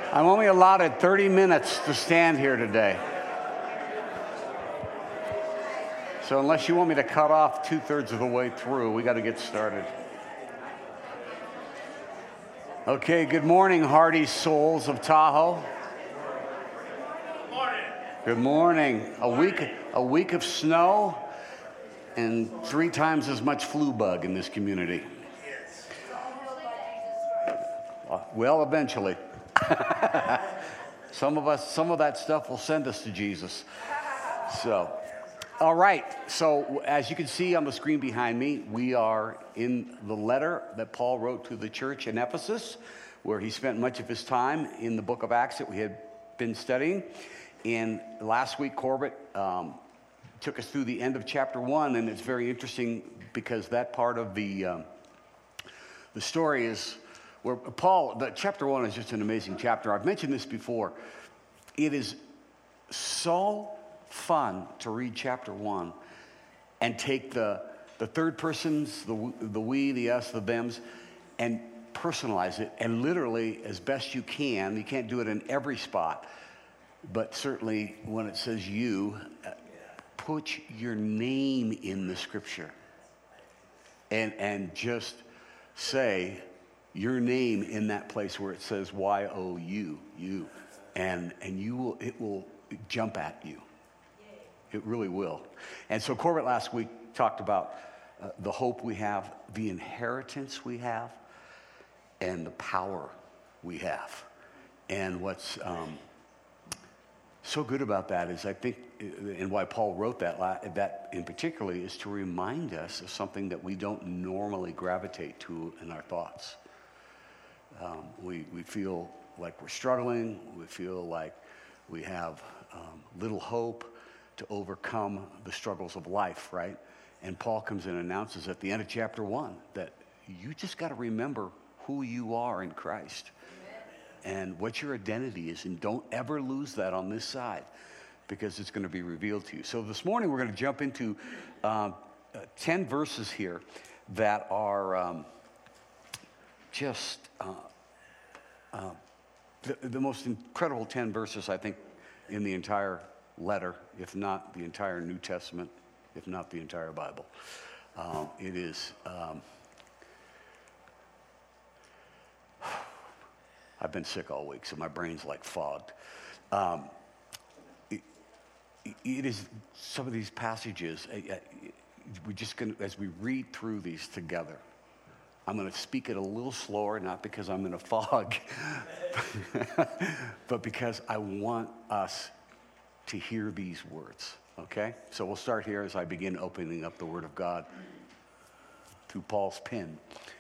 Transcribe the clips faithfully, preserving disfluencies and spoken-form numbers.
I'm only allotted thirty minutes to stand here today. So unless you want me to cut off two-thirds of the way through, we got to get started. Okay, good morning, hardy souls of Tahoe. Good morning. Good morning. A week, a week of snow and three times as much flu bug in this community. Yes. Well, eventually. Some of us, some of that stuff will send us to Jesus. So, all right. So, as you can see on the screen behind me, we are in the letter that Paul wrote to the church in Ephesus, where he spent much of his time in the book of Acts that we had been studying. And last week, Corbett um, took us through the end of chapter one, and it's very interesting because that part of the um, the story is where Paul, the chapter one is just an amazing chapter. I've mentioned this before. It is so fun to read chapter one and take the the third persons, the the we, the us, the thems, and personalize it, and literally as best you can. You can't do it in every spot, but certainly when it says you, put your name in the scripture, and and just say your name in that place where it says Y O U, you, and and you will it will jump at you. It really will. And so Corbett last week talked about uh, the hope we have, the inheritance we have, and the power we have. And what's um, so good about that is I think, and why Paul wrote that, that in particularly, is to remind us of something that we don't normally gravitate to in our thoughts. Um, we, we feel like we're struggling. We feel like we have um, little hope to overcome the struggles of life, right? And Paul comes in and announces at the end of chapter one that you just got to remember who you are in Christ. Amen. And what your identity is, and don't ever lose that on this side, because it's going to be revealed to you. So this morning we're going to jump into um, uh, ten verses here that are um, just uh, uh, the, the most incredible ten verses, I think, in the entire letter, if not the entire New Testament, if not the entire Bible. Um, it is, um, I've been sick all week, so my brain's like fogged. Um, it, it is some of these passages, uh, we're just going to, as we read through these together, I'm going to speak it a little slower, not because I'm in a fog, but because I want us to hear these words, okay? So we'll start here as I begin opening up the Word of God through Paul's pen.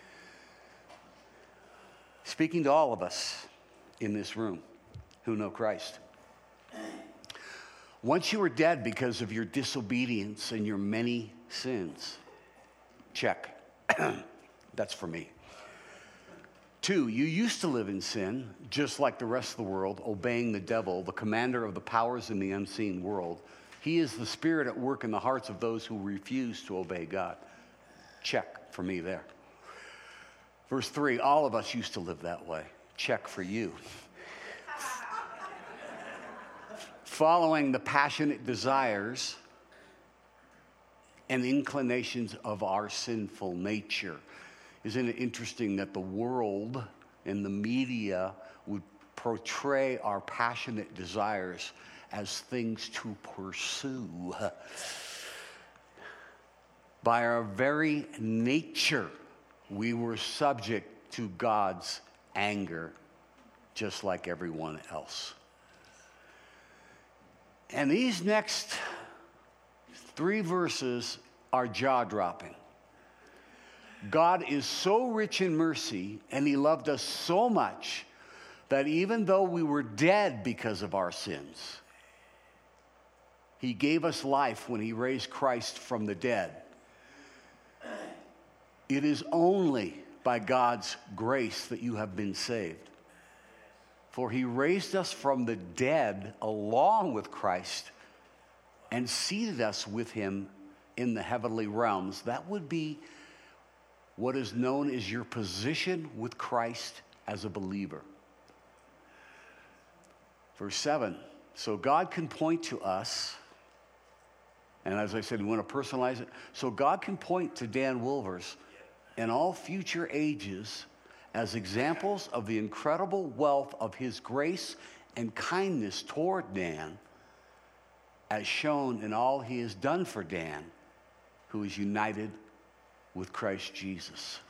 Speaking to all of us in this room who know Christ. Once you were dead because of your disobedience and your many sins. Check. That's for me. Two, you used to live in sin, just like the rest of the world, obeying the devil, the commander of the powers in the unseen world. He is the spirit at work in the hearts of those who refuse to obey God. Check for me there. Verse three, all of us used to live that way. Check for you. Following the passionate desires and inclinations of our sinful nature. Isn't it interesting that the world and the media would portray our passionate desires as things to pursue? By our very nature, we were subject to God's anger, just like everyone else. And these next three verses are jaw-dropping. God is so rich in mercy, and he loved us so much that even though we were dead because of our sins, he gave us life when he raised Christ from the dead. It is only by God's grace that you have been saved. For he raised us from the dead along with Christ and seated us with him in the heavenly realms. That would be what is known as your position with Christ as a believer. Verse seven. So God can point to us, and as I said, we want to personalize it. So God can point to Dan Wilvers in all future ages as examples of the incredible wealth of his grace and kindness toward Dan, as shown in all he has done for Dan, who is united with Christ Jesus.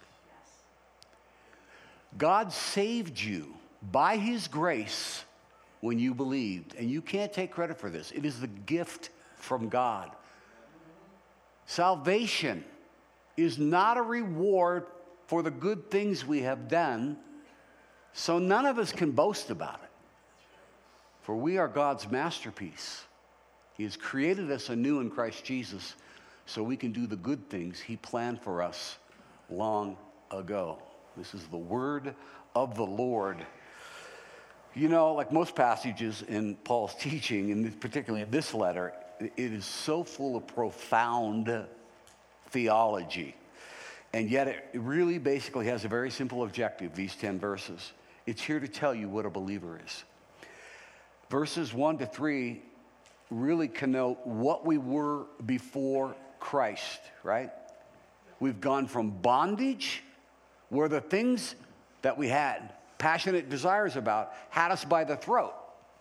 God saved you by his grace when you believed, and you can't take credit for this. It is the gift from God. Salvation is not a reward for the good things we have done, so none of us can boast about it. For we are God's masterpiece. He has created us anew in Christ Jesus so we can do the good things he planned for us long ago. This is the word of the Lord. You know, like most passages in Paul's teaching, and particularly in this letter, it is so full of profound theology. And yet it really basically has a very simple objective, these ten verses. It's here to tell you what a believer is. Verses one to three really connote what we were before Christ, right? We've gone from bondage, where the things that we had passionate desires about had us by the throat.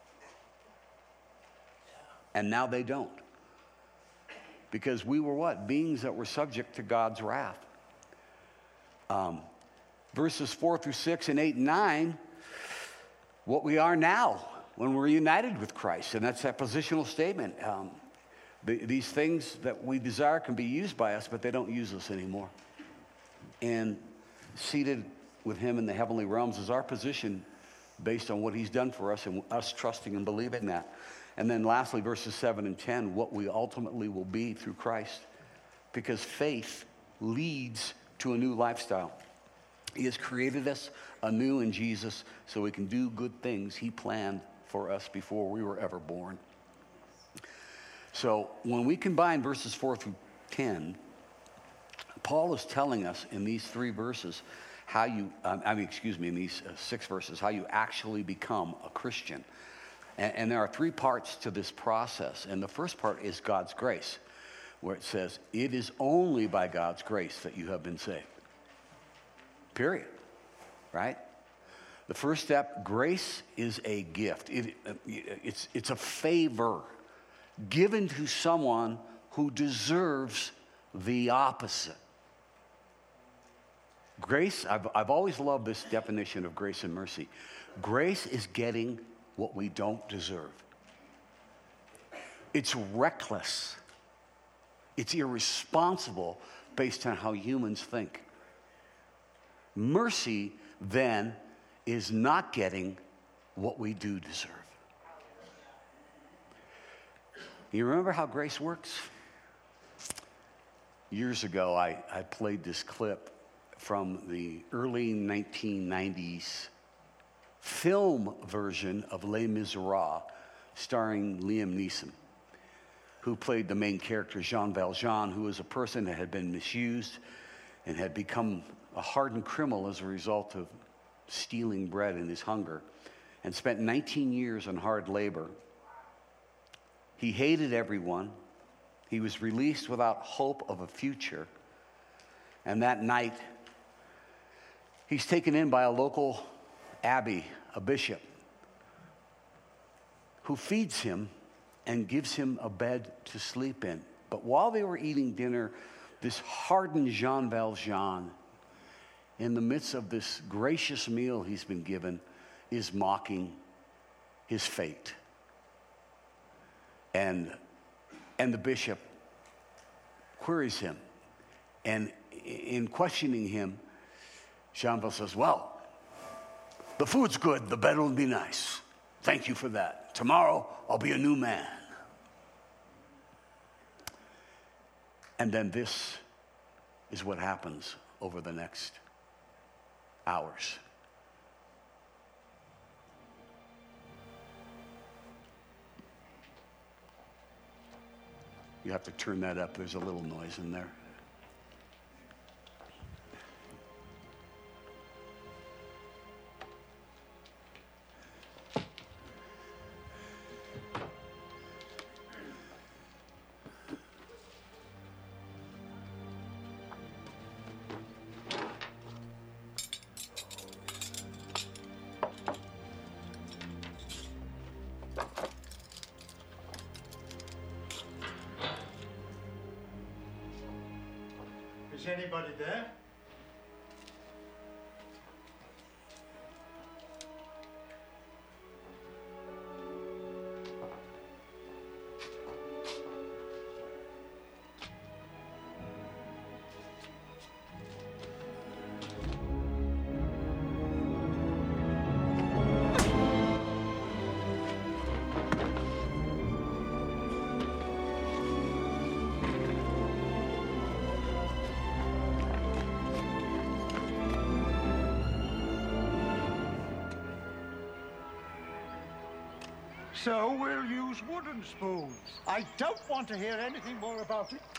And now they don't. Because we were what? Beings that were subject to God's wrath. Um, verses four through six and eight and nine, what we are now when we're united with Christ. And that's that positional statement. Um, the, these things that we desire can be used by us, but they don't use us anymore. And seated with him in the heavenly realms is our position based on what he's done for us and us trusting and believing that. And then lastly, verses seven and ten, what we ultimately will be through Christ. Because faith leads to a new lifestyle. He has created us anew in Jesus so we can do good things he planned for us before we were ever born. So when we combine verses four through ten, Paul is telling us in these three verses how you, um, I mean, excuse me, in these uh, six verses, how you actually become a Christian. And, and there are three parts to this process. And the first part is God's grace, where it says, it is only by God's grace that you have been saved. Period. Right? The first step, grace is a gift. It, it's, it's a favor given to someone who deserves the opposite. Grace, I've, I've always loved this definition of grace and mercy. Grace is getting what we don't deserve. It's reckless. It's irresponsible based on how humans think. Mercy, then, is not getting what we do deserve. You remember how grace works? Years ago, I, I played this clip from the early nineteen nineties film version of Les Miserables, starring Liam Neeson, who played the main character, Jean Valjean, who was a person that had been misused and had become a hardened criminal as a result of stealing bread in his hunger, and spent nineteen years in hard labor. He hated everyone. He was released without hope of a future. And that night, he's taken in by a local abbey, a bishop, who feeds him and gives him a bed to sleep in. But while they were eating dinner, this hardened Jean Valjean, in the midst of this gracious meal he's been given, is mocking his fate. And, and the bishop queries him. And in questioning him, Jean Valjean says, well, the food's good, the bed will be nice. Thank you for that. Tomorrow, I'll be a new man. And then this is what happens over the next hours. You have to turn that up. There's a little noise in there. anybody there? So we'll use wooden spoons. I don't want to hear anything more about it.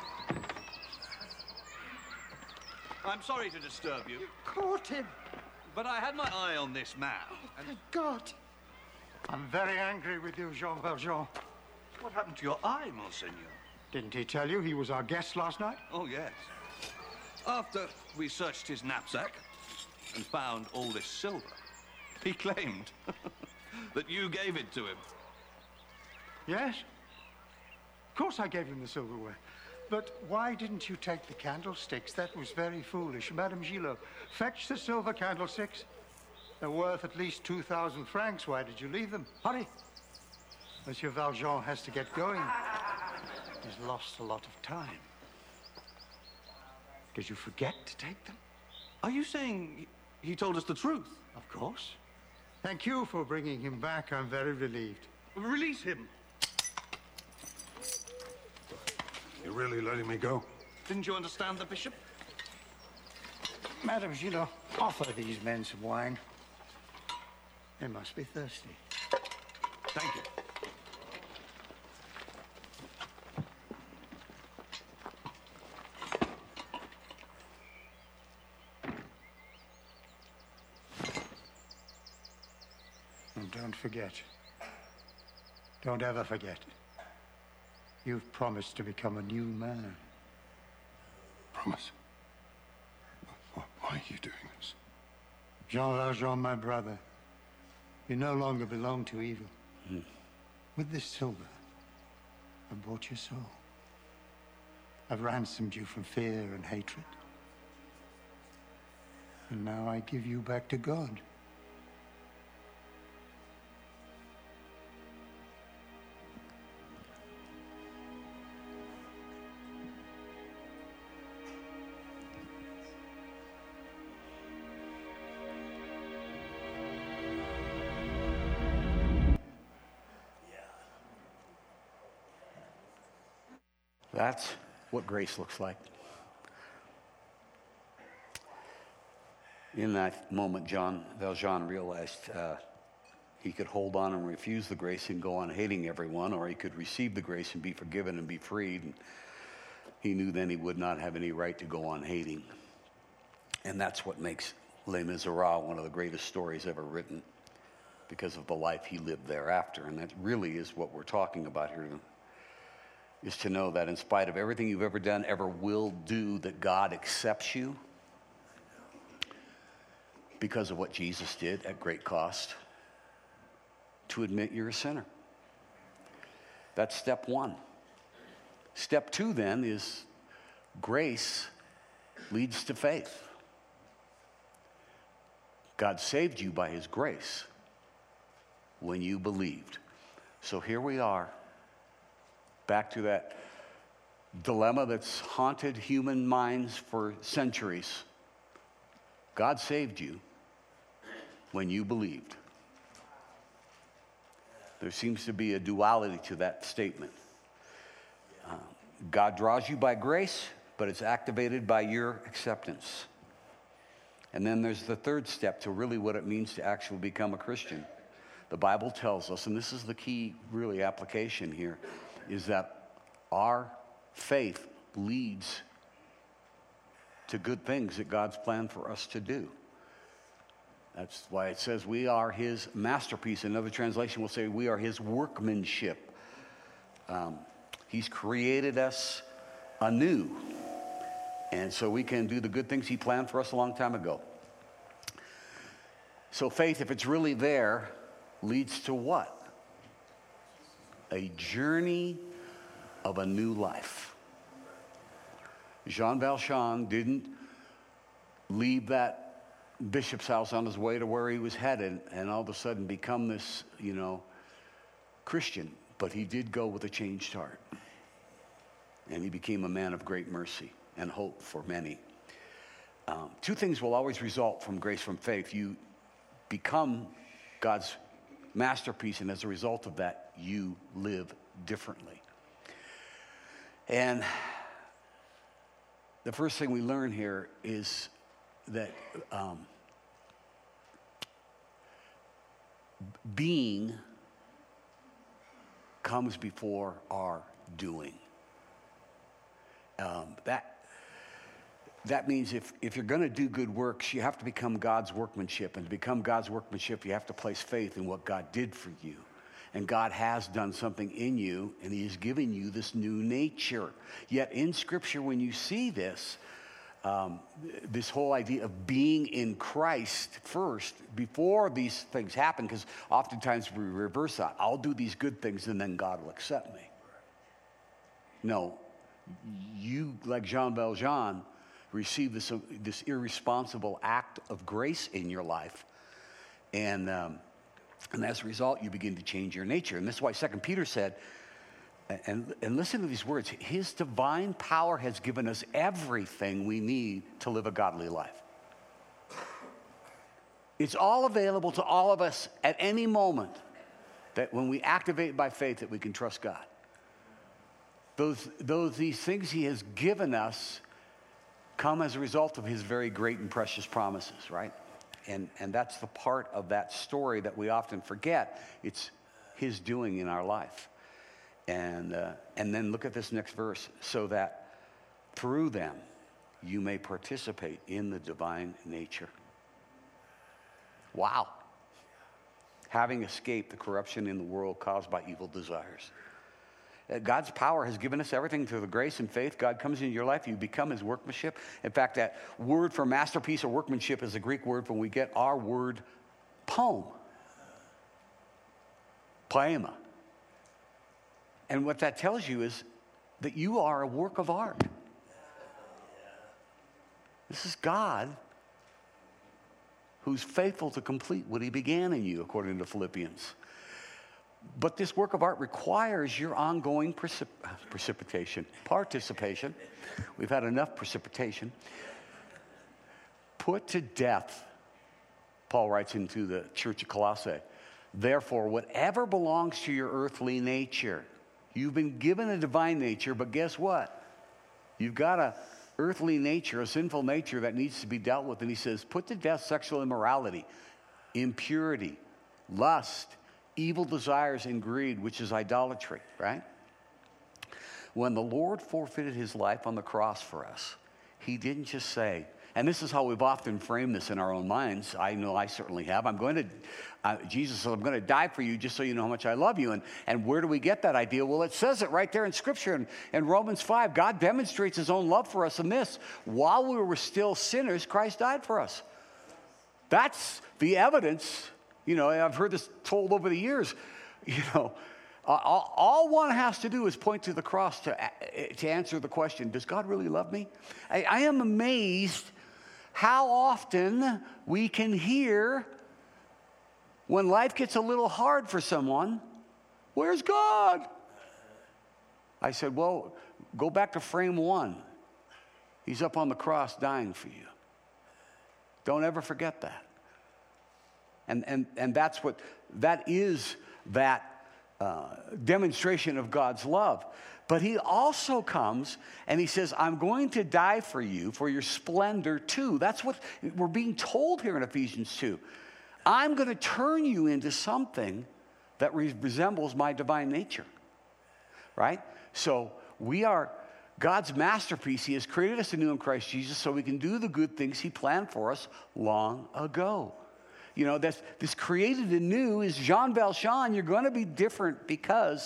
I'm sorry to disturb you, Caught him. but I had my eye on this man. And Thank God. I'm very angry with you, Jean Valjean. what happened to your eye, Monseigneur? Didn't he tell you he was our guest last night? Oh, yes. After we searched his knapsack and found all this silver, he claimed that you gave it to him. Yes. Of course I gave him the silverware. But why didn't you take the candlesticks? That was very foolish. Madame Gillot, fetch the silver candlesticks. They're worth at least two thousand francs. Why did you leave them? Hurry. Monsieur Valjean has to get going. He's lost a lot of time. Did you forget to take them? Are you saying he told us the truth? Of course. Thank you for bringing him back. I'm very relieved. Release him. You're really letting me go? Didn't you understand the bishop? Madame Gillot, offer these men some wine. They must be thirsty. Thank you. And don't forget. Don't ever forget. You've promised to become a new man. Promise. Why, why are you doing this? Jean Valjean, my brother, you no longer belong to evil. Mm. With this silver, I've bought your soul. I've ransomed you from fear and hatred. And now I give you back to God. That's what grace looks like. In that moment, John Valjean realized uh, he could hold on and refuse the grace and go on hating everyone, or he could receive the grace and be forgiven and be freed. And he knew then he would not have any right to go on hating. And that's what makes Les Miserables one of the greatest stories ever written, because of the life he lived thereafter. And that really is what we're talking about here, is to know that in spite of everything you've ever done, ever will do, that God accepts you because of what Jesus did at great cost, to admit you're a sinner. That's step one. Step two then is grace leads to faith. God saved you by his grace when you believed. So here we are, back to that dilemma that's haunted human minds for centuries. God saved you when you believed. There seems to be a duality to that statement. Uh, God draws you by grace, but it's activated by your acceptance. And then there's the third step to really what it means to actually become a Christian. The Bible tells us, and this is the key really application here, is that our faith leads to good things that God's planned for us to do. That's why it says we are his masterpiece. Another translation will say we are his workmanship. Um, he's created us anew. And so we can do the good things he planned for us a long time ago. So faith, if it's really there, leads to what? A journey of a new life. Jean Valjean didn't leave that bishop's house on his way to where he was headed and all of a sudden become this, you know, Christian. But he did go with a changed heart. And he became a man of great mercy and hope for many. Um, two things will always result from grace from faith. You become God's masterpiece, and as a result of that, you live differently. And the first thing we learn here is that um, being comes before our doing. Um, that that means if, if you're going to do good works, you have to become God's workmanship. And to become God's workmanship, you have to place faith in what God did for you. And God has done something in you, and he has given you this new nature. Yet in Scripture, when you see this, um, this whole idea of being in Christ first, before these things happen, because oftentimes we reverse that. I'll do these good things, and then God will accept me. No, you, like Jean Valjean, receive this, uh, this irresponsible act of grace in your life. And... Um, And as a result, you begin to change your nature. And this is why Second Peter said, and, and listen to these words, his divine power has given us everything we need to live a godly life. It's all available to all of us at any moment, that when we activate by faith, that we can trust God. Those, those, these things he has given us come as a result of his very great and precious promises, right? And, and that's the part of that story that we often forget. It's his doing in our life. And, uh, and then look at this next verse. So that through them you may participate in the divine nature. Wow. Having escaped the corruption in the world caused by evil desires. God's power has given us everything through the grace and faith. God comes into your life, you become his workmanship. In fact, that word for masterpiece or workmanship is a Greek word from we get our word poem. Poema. And what that tells you is that you are a work of art. This is God who's faithful to complete what he began in you, according to Philippians. But this work of art requires your ongoing precip- precipitation, participation. We've had enough precipitation. Put to death, Paul writes into the church of Colossae, therefore, whatever belongs to your earthly nature, you've been given a divine nature, but guess what? You've got a earthly nature, a sinful nature that needs to be dealt with. And he says, put to death sexual immorality, impurity, lust, evil desires, and greed, which is idolatry, right? When the Lord forfeited his life on the cross for us, he didn't just say, and this is how we've often framed this in our own minds. I know I certainly have. I'm going to, uh, Jesus said, I'm going to die for you just so you know how much I love you. And, and where do we get that idea? Well, it says it right there in Scripture. In, in Romans five, God demonstrates his own love for us in this. While we were still sinners, Christ died for us. That's the evidence. You know, I've heard this told over the years. You know, uh, all, all one has to do is point to the cross to, to answer the question, does God really love me? I, I am amazed how often we can hear when life gets a little hard for someone, where's God? I said, well, go back to frame one. He's up on the cross dying for you. Don't ever forget that. And, and, and that's what, that is that uh, demonstration of God's love. But he also comes and he says, I'm going to die for you, for your splendor too. That's what we're being told here in Ephesians two. I'm going to turn you into something that re- resembles my divine nature, right? So we are God's masterpiece. He has created us anew in Christ Jesus so we can do the good things he planned for us long ago. You know, that's, this created anew is Jean Valjean. You're going to be different because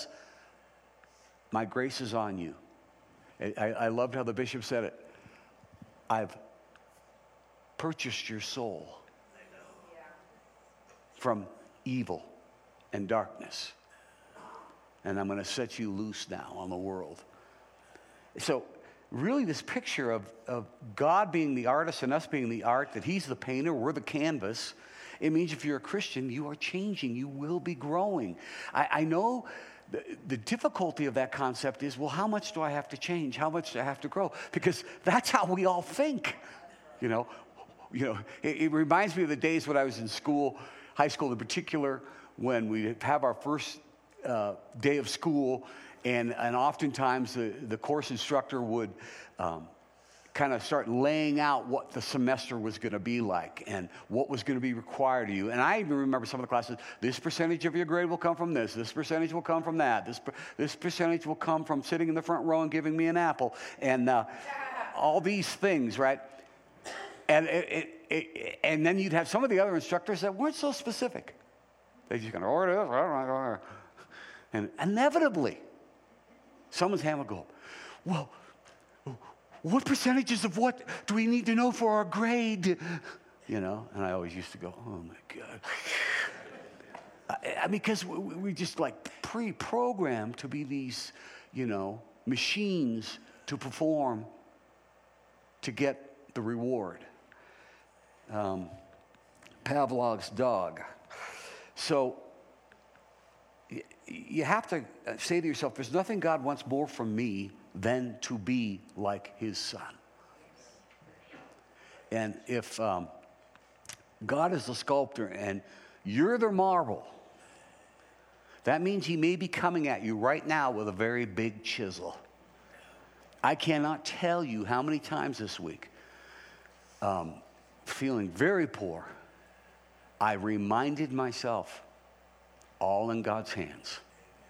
my grace is on you. I, I loved how the bishop said it. I've purchased your soul from evil and darkness. And I'm going to set you loose now on the world. So really this picture of, of God being the artist and us being the art, that he's the painter, we're the canvas. It means if you're a Christian, you are changing. You will be growing. I, I know the, the difficulty of that concept is, well, how much do I have to change? How much do I have to grow? Because that's how we all think, you know. You know, it, it reminds me of the days when I was in school, high school in particular, when we have our first uh, day of school, and, and oftentimes the, the course instructor would um, kind of start laying out what the semester was going to be like and what was going to be required of you. And I even remember some of the classes, this percentage of your grade will come from this, this percentage will come from that, this, this percentage will come from sitting in the front row and giving me an apple, and uh, all these things, right? And, it, it, it, and then you'd have some of the other instructors that weren't so specific. They just kind of, order, and inevitably, someone's hand would go, well, what percentages of what do we need to know for our grade? You know, and I always used to go, oh my God. I, I mean, because we, we just like pre-programmed to be these, you know, machines to perform to get the reward. Um, Pavlov's dog. So y- you have to say to yourself, there's nothing God wants more from me than to be like his son. And if um, God is the sculptor and you're the marble, that means he may be coming at you right now with a very big chisel. I cannot tell you how many times this week, um, feeling very poor, I reminded myself, all in God's hands.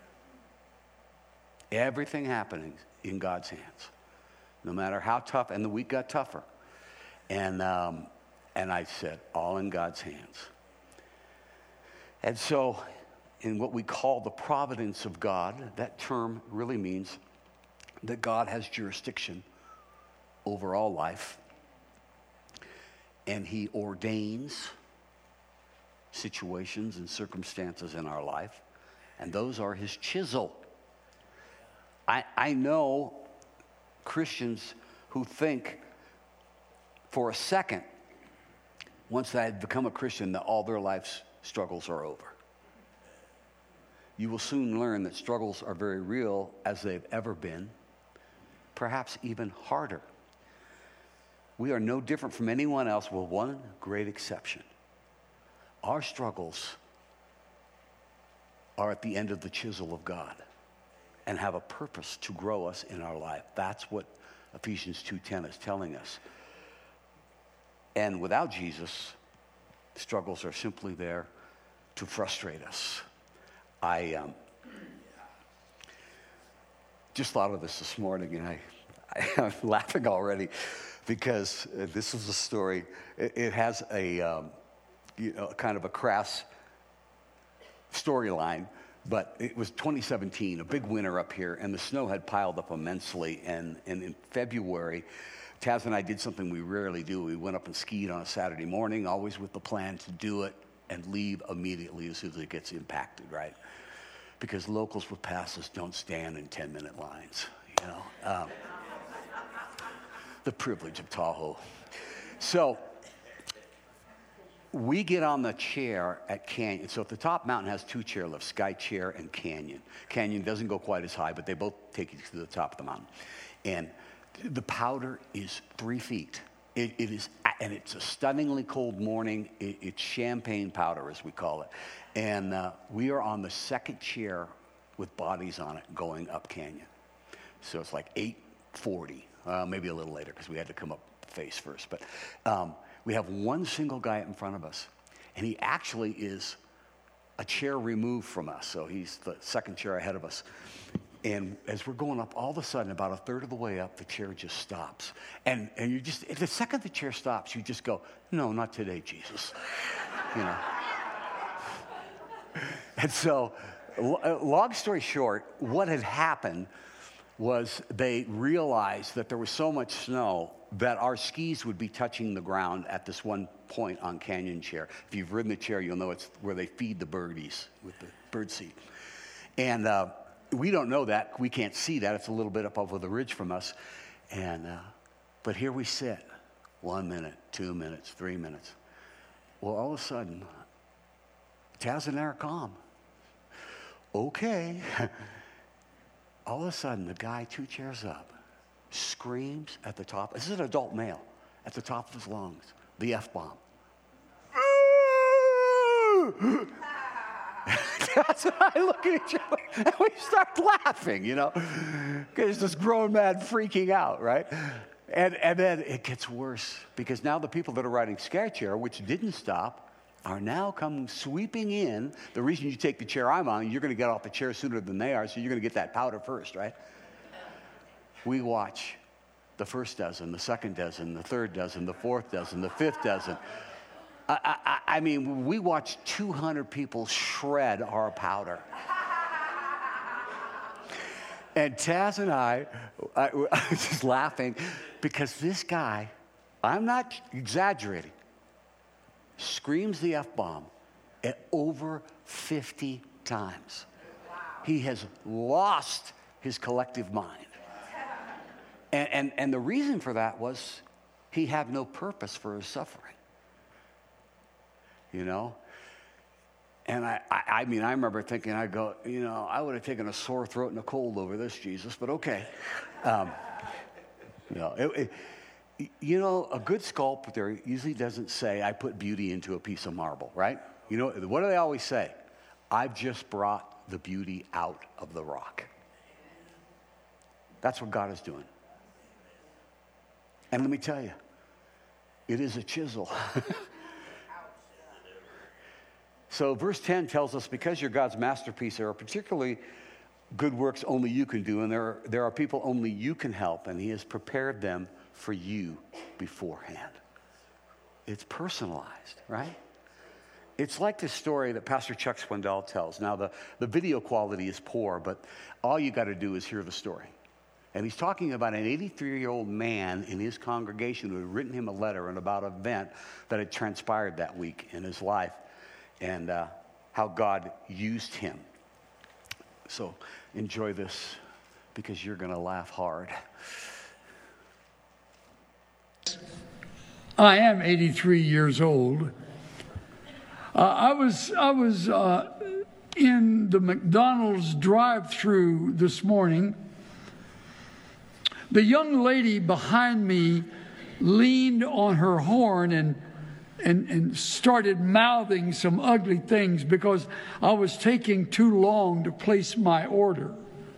Everything happening in God's hands, no matter how tough, and the week got tougher. And, um, and I said, all in God's hands. And so, in what we call the providence of God, that term really means that God has jurisdiction over all life, and he ordains situations and circumstances in our life, and those are his chisel. I, I know Christians who think for a second, once they had become a Christian, that all their life's struggles are over. You will soon learn that struggles are very real, as they've ever been, perhaps even harder. We are no different from anyone else, with one great exception. Our struggles are at the end of the chisel of God and have a purpose to grow us in our life. That's what Ephesians two ten is telling us. And without Jesus, struggles are simply there to frustrate us. I um, just thought of this this morning, and I, I, I'm laughing already because uh, this is a story. It, it has a um, you know, kind of a crass storyline, but it was twenty seventeen, a big winter up here, and the snow had piled up immensely. And, and in February, Taz and I did something we rarely do. We went up and skied on a Saturday morning, always with the plan to do it and leave immediately as soon as it gets impacted, right? Because locals with passes don't stand in ten-minute lines, you know. Um, the privilege of Tahoe. So we get on the chair at Canyon. So at the top mountain has two chairlifts, Sky Chair and Canyon. Canyon doesn't go quite as high, but they both take you to the top of the mountain. And the powder is three feet. It, it is, and it's a stunningly cold morning. It, it's champagne powder, as we call it. And uh, we are on the second chair with bodies on it going up Canyon. So it's like eight forty, uh, maybe a little later because we had to come up face first. But um, we have one single guy in front of us, and he actually is a chair removed from us. So he's the second chair ahead of us. And as we're going up, all of a sudden, about a third of the way up, the chair just stops. And and you just, the second the chair stops, you just go, no, not today, Jesus. You know. And so, long story short, what had happened was they realized that there was so much snow that our skis would be touching the ground at this one point on Canyon Chair. If you've ridden the chair, you'll know it's where they feed the birdies with the bird seed. And uh, we don't know that. We can't see that. It's a little bit up over the ridge from us. And, uh, but here we sit, one minute, two minutes, three minutes. Well, all of a sudden, Taz and I are calm. Okay. All of a sudden, the guy two chairs up screams at the top. This is an adult male at the top of his lungs, the F-bomb. That's when I look at each other and we start laughing, you know, because this grown man freaking out, right? And and then it gets worse because now the people that are riding Scare Chair, which didn't stop, are now come sweeping in. The reason you take the chair I'm on, you're going to get off the chair sooner than they are, so you're going to get that powder first, right? We watch the first dozen, the second dozen, the third dozen, the fourth dozen, the fifth dozen. I, I, I mean, we watched two hundred people shred our powder. And Taz and I, I, I was just laughing because this guy, I'm not exaggerating, screams the F-bomb at over fifty times. He has lost his collective mind. And, and, and the reason for that was he had no purpose for his suffering. You know? And I, I, I mean, I remember thinking, I go, you know, I would have taken a sore throat and a cold over this, Jesus, but okay. Um, you know, it, it, you know, a good sculptor usually doesn't say, I put beauty into a piece of marble, right? You know, what do they always say? I've just brought the beauty out of the rock. That's what God is doing. And let me tell you, it is a chisel. So verse ten tells us, because you're God's masterpiece, there are particularly good works only you can do, and there are, there are people only you can help, and he has prepared them for you beforehand. It's personalized, right? It's like this story that Pastor Chuck Swindoll tells. Now, the, the video quality is poor, but all you got to do is hear the story. And he's talking about an eighty-three-year-old man in his congregation who had written him a letter about an event that had transpired that week in his life, and uh, how God used him. So enjoy this because you're going to laugh hard. I am eighty-three years old. Uh, I was I was uh, in the McDonald's drive-thru this morning. The young lady behind me leaned on her horn and And, and started mouthing some ugly things because I was taking too long to place my order.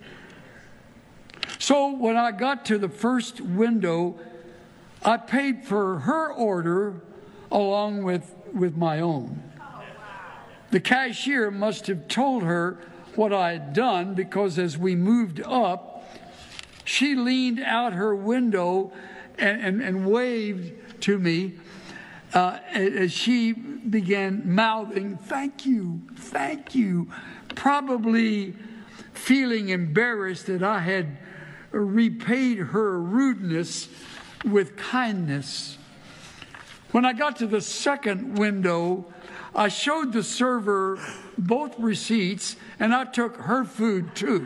So when I got to the first window, I paid for her order along with, with my own. The cashier must have told her what I had done because as we moved up, she leaned out her window and, and, and waved to me. Uh, as she began mouthing, thank you, thank you, probably feeling embarrassed that I had repaid her rudeness with kindness. When I got to the second window, I showed the server both receipts, and I took her food too.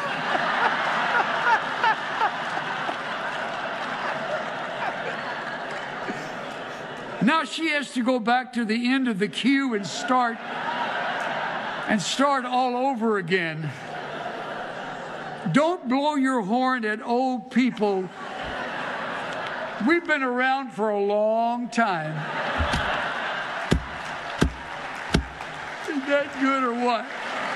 Now she has to go back to the end of the queue and start and start all over again. Don't blow your horn at old people. We've been around for a long time. Is that good or what?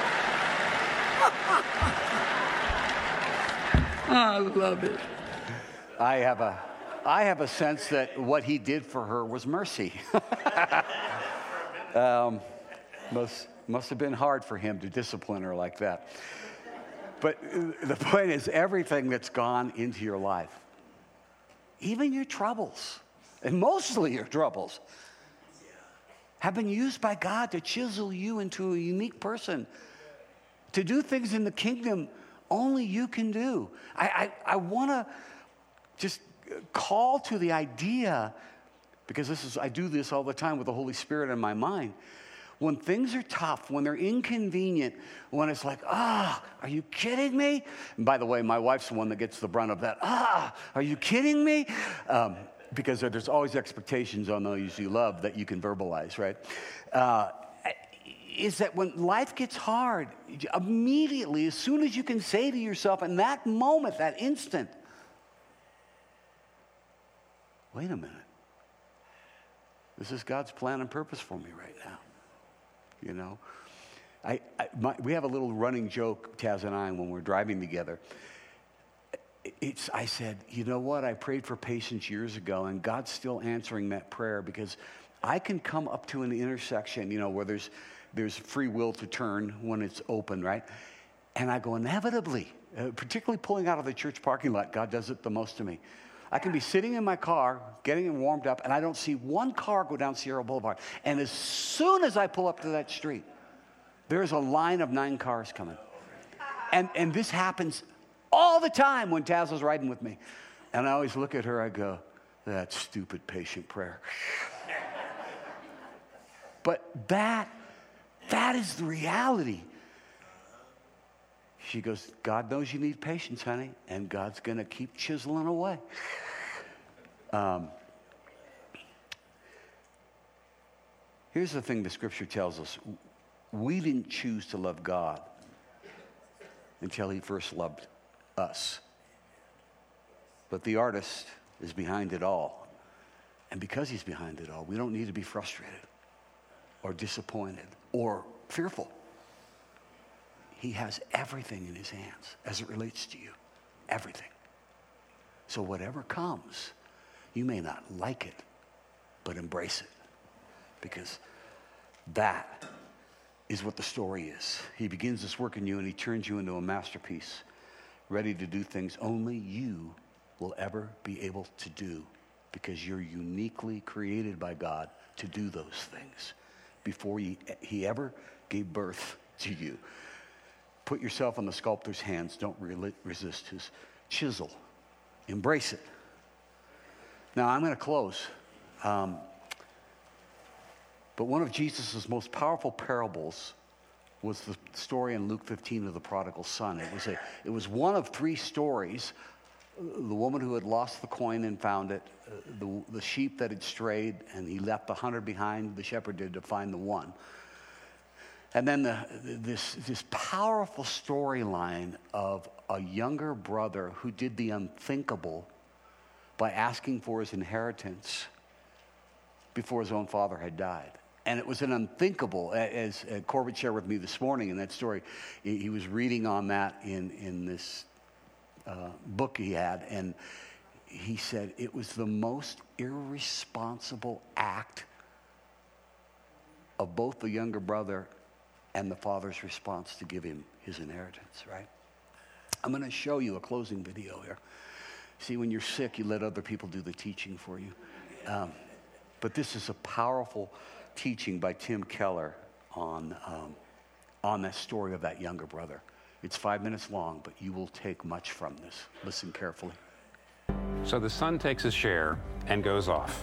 I love it. I have a I have a sense that what he did for her was mercy. um, must, must have been hard for him to discipline her like that. But the point is, everything that's gone into your life, even your troubles, and mostly your troubles, have been used by God to chisel you into a unique person, to do things in the kingdom only you can do. I, I, I want to just call to the idea, because this is I do this all the time with the Holy Spirit in my mind. When things are tough, when they're inconvenient, when it's like, ah, are you kidding me? And by the way, my wife's the one that gets the brunt of that. Ah, are you kidding me? Um, because there's always expectations on those you love that you can verbalize, right? Uh, is that when life gets hard, immediately, as soon as you can say to yourself in that moment, that instant, wait a minute. This is God's plan and purpose for me right now. You know, I, I my, we have a little running joke, Taz and I, when we're driving together. It's, I said, you know what? I prayed for patience years ago, and God's still answering that prayer, because I can come up to an intersection, you know, where there's there's free will to turn when it's open, right? And I go, inevitably, uh, particularly pulling out of the church parking lot, God does it the most to me. I can be sitting in my car, getting it warmed up, and I don't see one car go down Sierra Boulevard. And as soon as I pull up to that street, there's a line of nine cars coming. And, and this happens all the time when Taz is riding with me. And I always look at her, I go, that stupid patient prayer. But that, that is the reality. She goes, God knows you need patience, honey, and God's going to keep chiseling away. Um, here's the thing the scripture tells us. We didn't choose to love God until he first loved us. But the artist is behind it all. And because he's behind it all, we don't need to be frustrated or disappointed or fearful. He has everything in his hands as it relates to you. Everything. So whatever comes, you may not like it, but embrace it. Because that is what the story is. He begins this work in you, and he turns you into a masterpiece, ready to do things only you will ever be able to do, because you're uniquely created by God to do those things before he, he ever gave birth to you. Put yourself in the sculptor's hands. Don't re- resist his chisel. Embrace it. Now, I'm going to close. Um, but one of Jesus' most powerful parables was the story in Luke fifteen of the prodigal son. It was, a, it was one of three stories. The woman who had lost the coin and found it, uh, the, the sheep that had strayed, and he left the hundred behind, the shepherd did, to find the one. And then the, this, this powerful storyline of a younger brother who did the unthinkable by asking for his inheritance before his own father had died. And it was an unthinkable, as Corbett shared with me this morning in that story. He was reading on that in, in this uh, book he had, and he said it was the most irresponsible act of both the younger brother and the father's response to give him his inheritance, right? I'm going to show you a closing video here. See, when you're sick, you let other people do the teaching for you. Um, but this is a powerful teaching by Tim Keller on, um, on that story of that younger brother. It's five minutes long, but you will take much from this. Listen carefully. So the son takes his share and goes off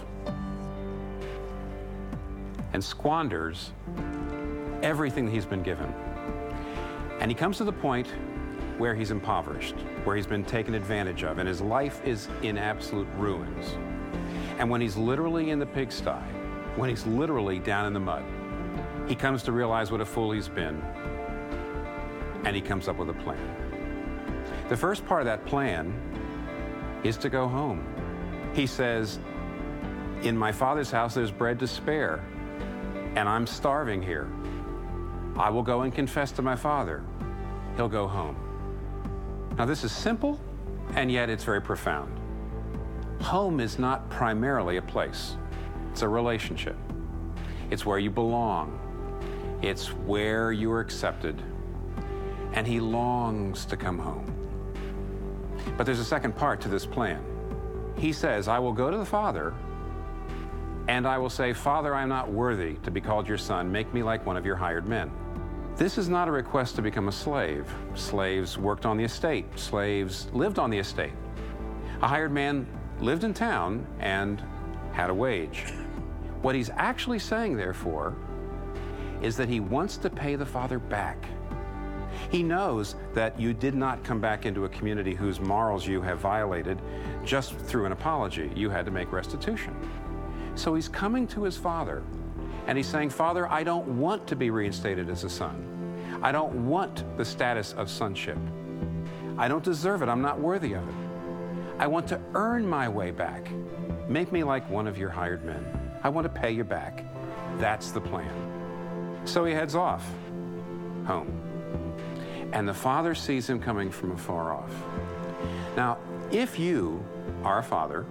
and squanders everything that he's been given. And he comes to the point where he's impoverished, where he's been taken advantage of, and his life is in absolute ruins. And when he's literally in the pigsty, when he's literally down in the mud, he comes to realize what a fool he's been, and he comes up with a plan. The first part of that plan is to go home. He says, in my father's house there's bread to spare, and I'm starving here. I will go and confess to my father. He'll go home. Now this is simple, and yet it's very profound. Home is not primarily a place. It's a relationship. It's where you belong. It's where you are accepted. And he longs to come home. But there's a second part to this plan. He says, I will go to the Father, and I will say, Father, I am not worthy to be called your son. Make me like one of your hired men. This is not a request to become a slave. Slaves worked on the estate. Slaves lived on the estate. A hired man lived in town and had a wage. What he's actually saying, therefore, is that he wants to pay the Father back. He knows that you did not come back into a community whose morals you have violated just through an apology. You had to make restitution. So he's coming to his Father, and he's saying, Father, I don't want to be reinstated as a son. I don't want the status of sonship. I don't deserve it. I'm not worthy of it. I want to earn my way back. Make me like one of your hired men. I want to pay you back. That's the plan. So he heads off home. And the Father sees him coming from afar off. Now, if you are a father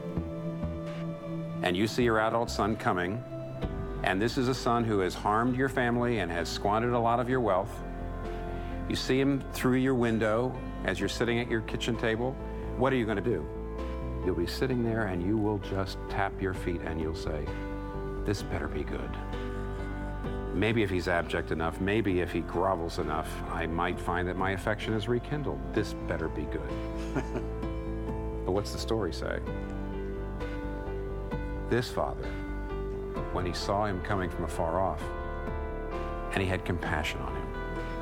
and you see your adult son coming, and this is a son who has harmed your family and has squandered a lot of your wealth, you see him through your window as you're sitting at your kitchen table, what are you going to do? You'll be sitting there and you will just tap your feet and you'll say, this better be good. Maybe if he's abject enough, maybe if he grovels enough, I might find that my affection is rekindled. This better be good. But what's the story say? This father, when he saw him coming from afar off, and he had compassion on him,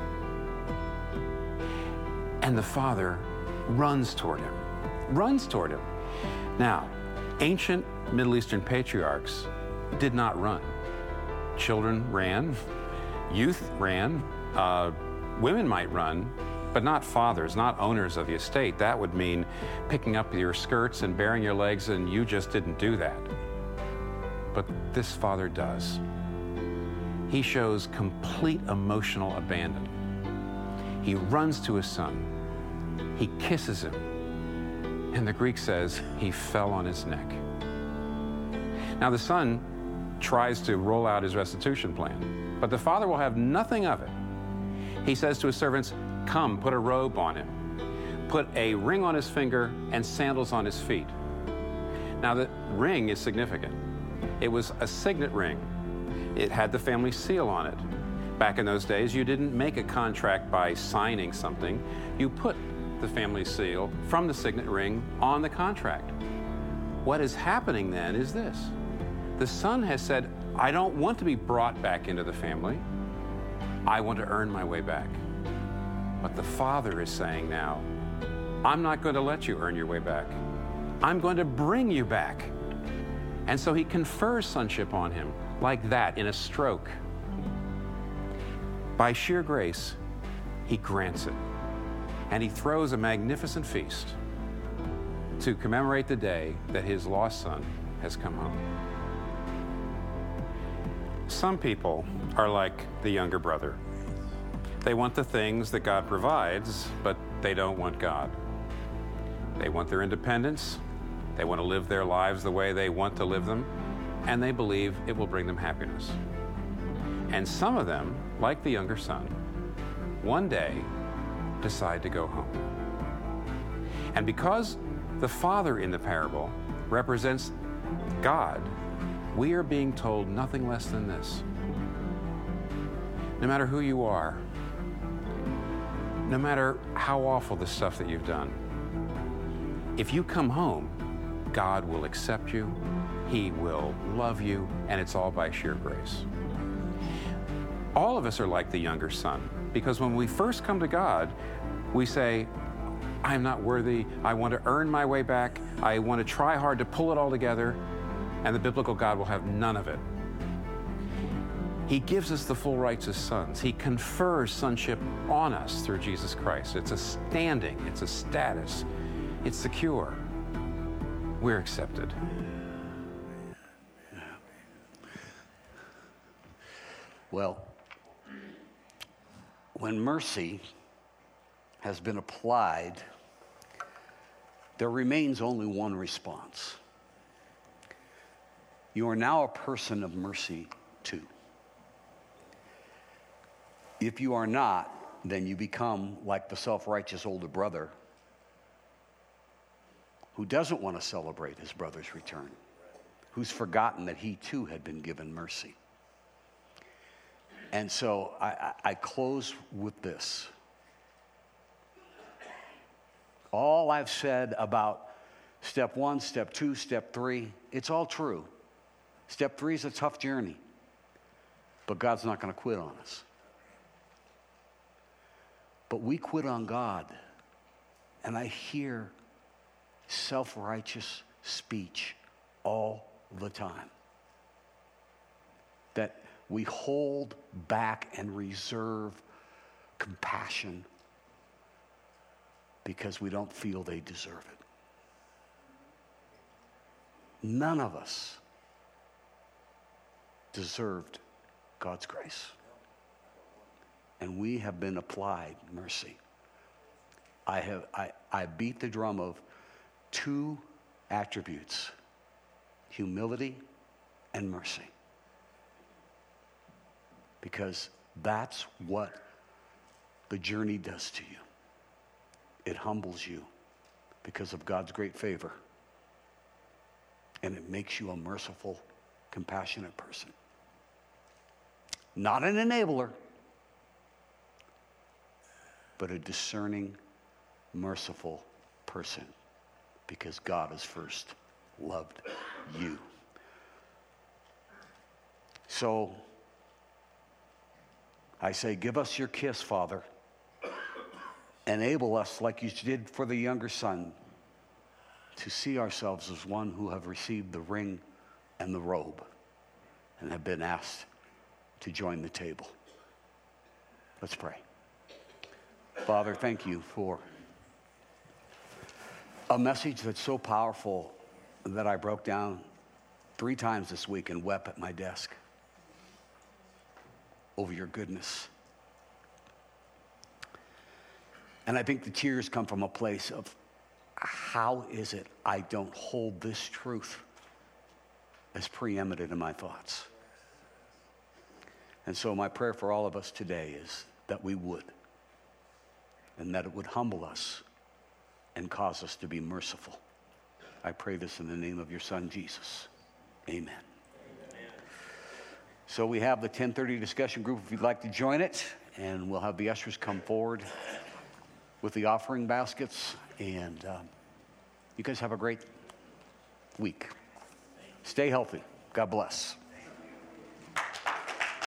and the father runs toward him, runs toward him. Now, ancient Middle Eastern patriarchs did not run. Children ran, youth ran, uh, women might run, but not fathers, not owners of the estate. That would mean picking up your skirts and baring your legs, and you just didn't do that. But this father does. He shows complete emotional abandon. He runs to his son. He kisses him. And the Greek says he fell on his neck. Now the son tries to roll out his restitution plan, but the father will have nothing of it. He says to his servants, come, put a robe on him, put a ring on his finger and sandals on his feet. Now the ring is significant. It was a signet ring. It had the family seal on it. Back in those days, you didn't make a contract by signing something. You put the family seal from the signet ring on the contract. What is happening then is this. The son has said, I don't want to be brought back into the family. I want to earn my way back. But the father is saying now, I'm not going to let you earn your way back. I'm going to bring you back. And so he confers sonship on him like that in a stroke. By sheer grace, he grants it. And he throws a magnificent feast to commemorate the day that his lost son has come home. Some people are like the younger brother. They want the things that God provides, but they don't want God. They want their independence. They want to live their lives the way they want to live them, and they believe it will bring them happiness. And some of them, like the younger son, one day decide to go home. And because the father in the parable represents God, we are being told nothing less than this. No matter who you are, no matter how awful the stuff that you've done, if you come home, God will accept you, He will love you, and it's all by sheer grace. All of us are like the younger son, because when we first come to God, we say, I'm not worthy, I want to earn my way back, I want to try hard to pull it all together, and the biblical God will have none of it. He gives us the full rights as sons. He confers sonship on us through Jesus Christ. It's a standing, it's a status, it's secure. We're accepted. Well, when mercy has been applied, there remains only one response. You are now a person of mercy too. If you are not, then you become like the self-righteous older brother who doesn't want to celebrate his brother's return, who's forgotten that he too had been given mercy. And so I, I, I close with this. All I've said about step one, step two, step three, it's all true. Step three is a tough journey. But God's not going to quit on us. But we quit on God. And I hear self-righteous speech all the time. That we hold back and reserve compassion because we don't feel they deserve it. None of us deserved God's grace. And we have been applied mercy. I have I, I beat the drum of two attributes, humility and mercy. Because that's what the journey does to you. It humbles you because of God's great favor. And it makes you a merciful, compassionate person. Not an enabler, but a discerning, merciful person, because God has first loved you. So I say, give us your kiss, Father. Enable us, like you did for the younger son, to see ourselves as one who have received the ring and the robe and have been asked to join the table. Let's pray. Father, thank you for a message that's so powerful that I broke down three times this week and wept at my desk over your goodness. And I think the tears come from a place of, how is it I don't hold this truth as preeminent in my thoughts? And so my prayer for all of us today is that we would, and that it would humble us and cause us to be merciful. I pray this in the name of your Son, Jesus. Amen. Amen. So we have the ten thirty discussion group if you'd like to join it, and we'll have the ushers come forward with the offering baskets, and um, you guys have a great week. Stay healthy. God bless.